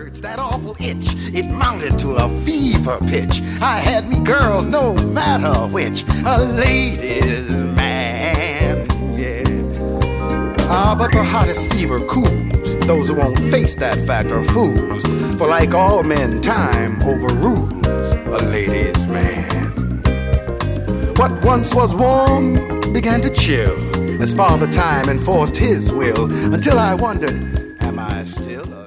urge, that awful itch, it mounted to a fever pitch. I had me girls, no matter which, a ladies' man, yeah. But the hottest fever cools those who won't face that fact are fools. For like all men, time overrules a ladies' man. What once was warm began to chill as Father Time enforced his will, until I wondered, am I still